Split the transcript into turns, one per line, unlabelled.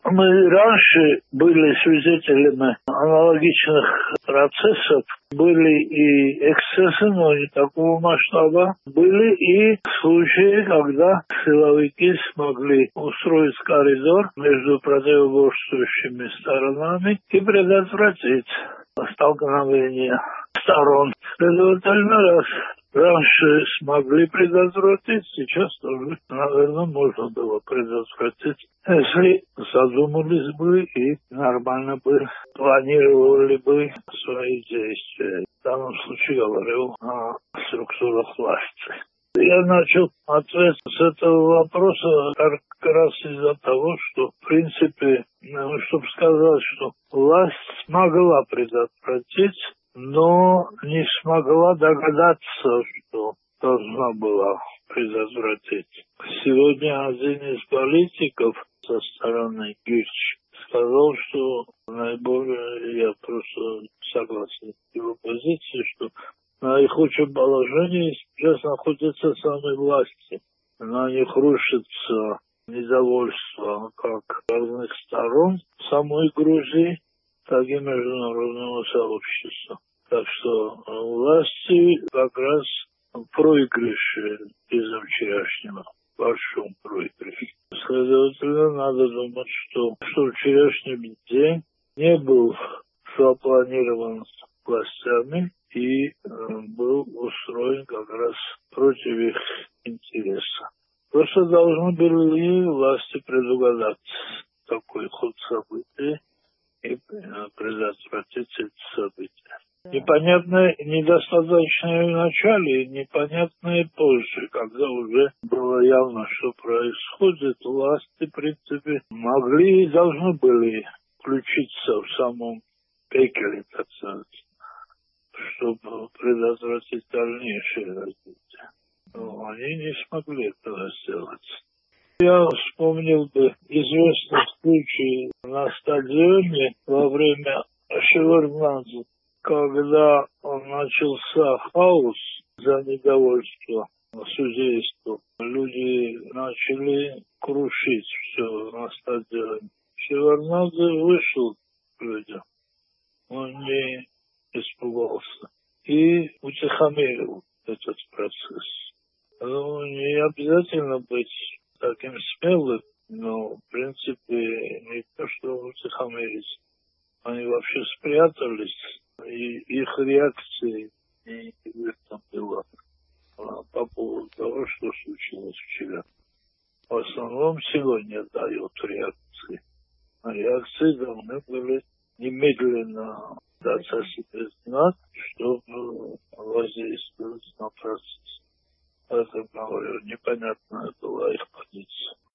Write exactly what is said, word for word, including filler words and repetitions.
Мы раньше были свидетелями аналогичных процессов. Были и эксцессы, но не такого масштаба. Были и случаи, когда силовики смогли устроить коридор между противоборствующими сторонами и предотвратить столкновение сторон. Следовательно, раз раньше смогли предотвратить, сейчас тоже, наверное, можно было предотвратить, если задумались бы и нормально бы планировали бы свои действия. В данном случае говорил о структурах власти. Я начал ответ с этого вопроса как раз из-за того, что, в принципе, чтобы сказать, что власть смогла предотвратить, но не смогла догадаться, что должна была предотвратить. Сегодня один из политиков со стороны Гюрч сказал, что наиболее, я просто согласен с его позицией, что на их лучшем положении сейчас находятся сами власти. На них рушится недовольство как разных сторон самой Грузии, так и международного сообщества. Так что власти как раз в проигрыше из-за вчерашнего, в большом проигрыше. Следовательно, надо думать, что, что вчерашний день не был запланирован властями и э, был устроен как раз против их интереса. Просто должны были власти предугадать такой ход событий и предотвратить эти события. Да. Непонятное, недостаточное в начале, непонятное позже, когда уже было явно, что происходит, власти, в принципе, могли и должны были включиться в самом пекеле, так сказать, чтобы предотвратить дальнейшее развитие. Но они не смогли этого сделать. Я вспомнил бы известный случай на стадионе во время Шеварднадзе, когда начался хаос за недовольство судейством. Люди начали крушить все на стадионе. Шеварднадзе вышел к людям. Он не испугался и утихомирил этот процесс. Ну, не обязательно быть таким смелым, но, в принципе, не то, что утихомирить. Они вообще спрятались, и их реакции не в этом было а по поводу того, что случилось вчера. В основном сегодня дают реакции. А реакции должны были немедленно дать о себе знать, чтобы воздействовать на процесс. Это, говорю, непонятная была их позиция.